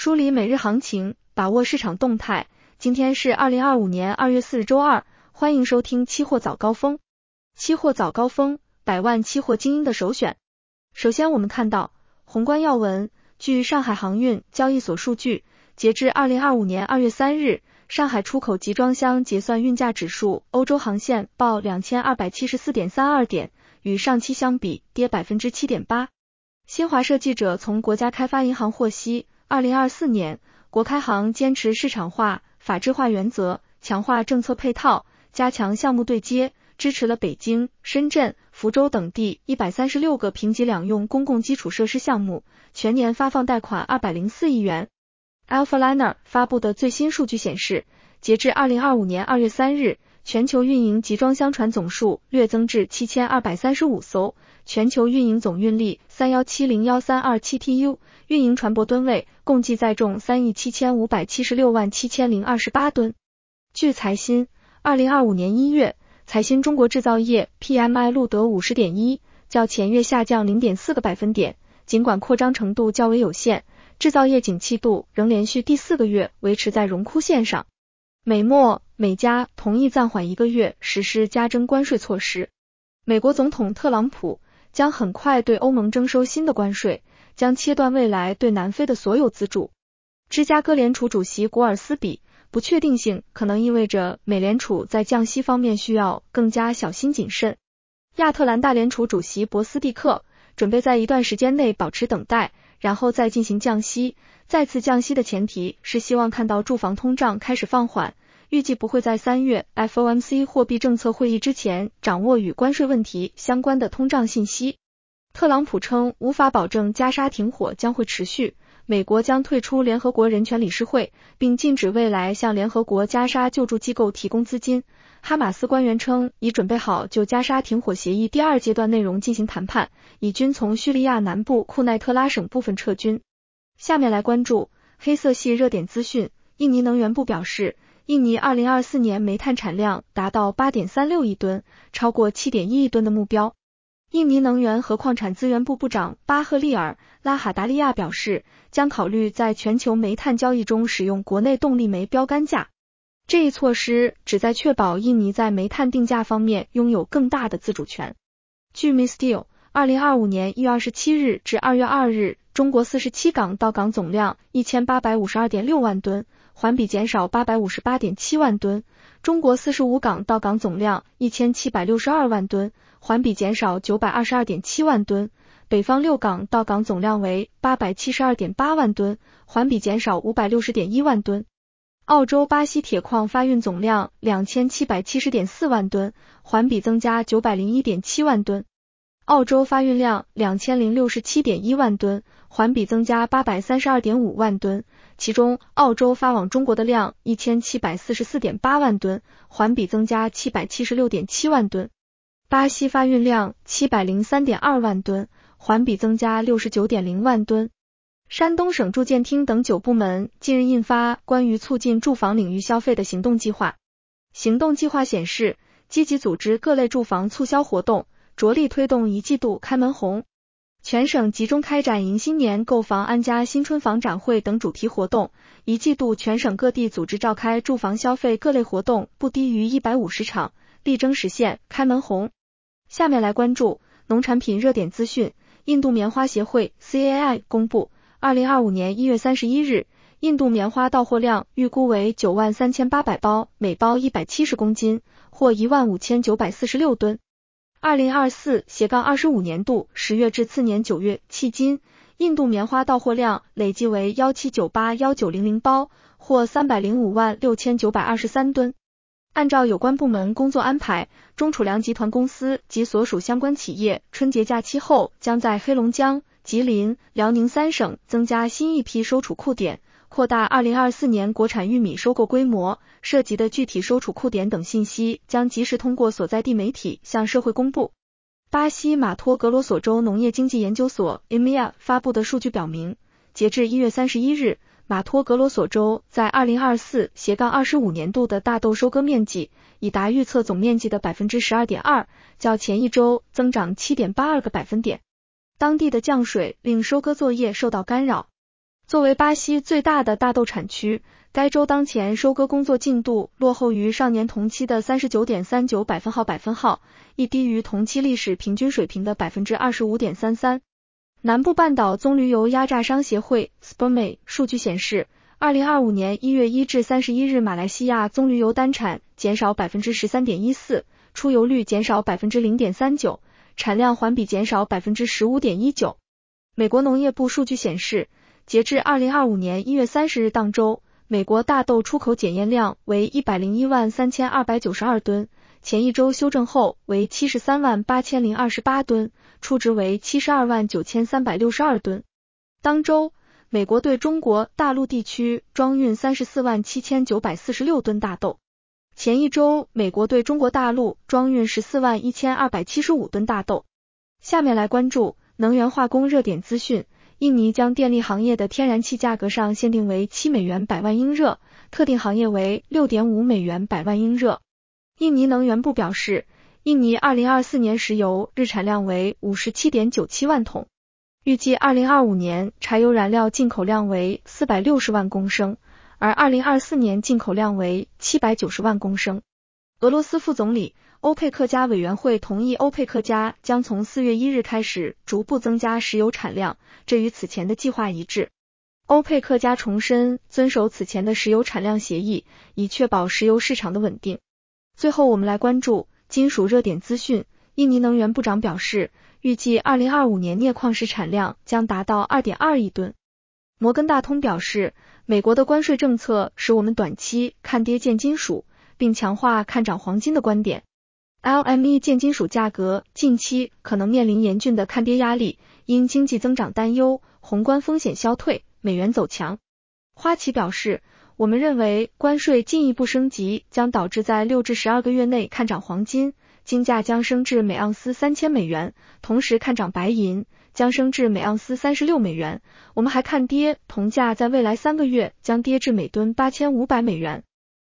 梳理每日行情，把握市场动态。今天是2025年2月4日周二，欢迎收听期货早高峰。期货早高峰，百万期货精英的首选。首先我们看到宏观要闻，据上海航运交易所数据，截至2025年2月3日，上海出口集装箱结算运价指数欧洲航线报 2274.32 点，与上期相比跌 7.8%。新华社记者从国家开发银行获悉，2024年国开行坚持市场化、法治化原则，强化政策配套，加强项目对接，支持了北京、深圳、福州等地136个评级两用公共基础设施项目，全年发放贷款204亿元。Alphaliner 发布的最新数据显示，截至2025年2月3日，全球运营集装箱船总数略增至7235艘，全球运营总运力3170132 TEU， 运营船舶吨位共计载重375767028吨。据财新，2025年1月，财新中国制造业 PMI 录得 50.1， 较前月下降 0.4个百分点，尽管扩张程度较为有限，制造业景气度仍连续第4个月维持在荣枯线上。美墨、美加同意暂缓1个月实施加征关税措施。美国总统特朗普将很快对欧盟征收新的关税，将切断未来对南非的所有资助。芝加哥联储主席古尔斯比，不确定性可能意味着美联储在降息方面需要更加小心谨慎。亚特兰大联储主席博斯蒂克准备在一段时间内保持等待，然后再进行降息。再次降息的前提是希望看到住房通胀开始放缓，预计不会在3月 FOMC 货币政策会议之前掌握与关税问题相关的通胀信息。特朗普称无法保证加沙停火将会持续，美国将退出联合国人权理事会，并禁止未来向联合国加沙救助机构提供资金。哈马斯官员称已准备好就加沙停火协议第2阶段内容进行谈判，以军从叙利亚南部库奈特拉省部分撤军。下面来关注黑色系热点资讯。印尼能源部表示，印尼2024年煤炭产量达到 8.36 亿吨，超过 7.1 亿吨的目标。印尼能源和矿产资源部部长巴赫利尔·拉哈达利亚表示，将考虑在全球煤炭交易中使用国内动力煤标杆价。这一措施旨在确保印尼在煤炭定价方面拥有更大的自主权。据 Misteel 2025年1月27日至2月2日，中国47港到港总量 1852.6 万吨，环比减少 858.7 万吨，中国45港到港总量 1762 万吨，环比减少 922.7 万吨，北方6港到港总量为 872.8 万吨，环比减少 560.1 万吨。澳洲巴西铁矿发运总量 2770.4 万吨，环比增加 901.7 万吨。澳洲发运量 2067.1 万吨，环比增加 832.5 万吨，其中澳洲发往中国的量 1744.8 万吨，环比增加 776.7 万吨。巴西发运量 703.2 万吨，环比增加 69.0 万吨。山东省住建厅等9部门近日印发关于促进住房领域消费的行动计划。行动计划显示，积极组织各类住房促销活动，着力推动一季度开门红。全省集中开展迎新年购房安家新春房展会等主题活动，一季度全省各地组织召开住房消费各类活动不低于150场，力争实现开门红。下面来关注农产品热点资讯。印度棉花协会 CAI 公布2025年1月31日，印度棉花到货量预估为93800包，每包170公斤，或15946吨。2024-25年度10月至次年9月迄今，印度棉花到货量累计为1798190包，或3056923吨。按照有关部门工作安排，中储粮集团公司及所属相关企业春节假期后将在黑龙江、吉林、辽宁3省增加新一批收储库点，扩大2024年国产玉米收购规模，涉及的具体收储库点等信息将及时通过所在地媒体向社会公布。巴西马托格罗索州农业经济研究所 EMEA 发布的数据表明，截至1月31日，马托格罗索州在2024-25年度的大豆收割面积已达预测总面积的 12.2%， 较前一周增长 7.82个百分点。当地的降水令收割作业受到干扰。 作为巴西最大的大豆产区，该州当前收割工作进度落后于上年同期的 39.39%，亦低于同期历史平均水平的 25.33%。南部半岛棕榈油压榨商协会 SPERME 数据显示，2025年1月1至31日马来西亚棕榈油单产减少 13.14%， 出油率减少 0.39%， 产量环比减少 15.19%。美国农业部数据显示，截至2025年1月30日当周，美国大豆出口检验量为1013292吨，前一周修正后为738,028吨，初值为729,362吨。当周，美国对中国大陆地区装运347,946吨大豆，前一周美国对中国大陆装运141,275吨大豆。下面来关注能源化工热点资讯。印尼将电力行业的天然气价格上限定为7美元百万英热，特定行业为 6.5 美元百万英热。印尼能源部表示，印尼2024年石油日产量为 57.97 万桶，预计2025年柴油燃料进口量为460万公升，而2024年进口量为790万公升。俄罗斯副总理欧佩克加委员会同意欧佩克加将从4月1日开始逐步增加石油产量，这与此前的计划一致。欧佩克加重申遵守此前的石油产量协议，以确保石油市场的稳定。最后我们来关注金属热点资讯。印尼能源部长表示，预计2025年镍矿石产量将达到 2.2 亿吨。摩根大通表示，美国的关税政策使我们短期看跌贱金属，并强化看涨黄金的观点。LME 贱金属价格近期可能面临严峻的看跌压力，因经济增长担忧、宏观风险消退，美元走强。花旗表示，我们认为关税进一步升级将导致在6至12个月内看涨黄金，金价将升至每盎司3000美元，同时看涨白银，将升至每盎司36美元。我们还看跌铜价在未来3个月将跌至每吨8500美元。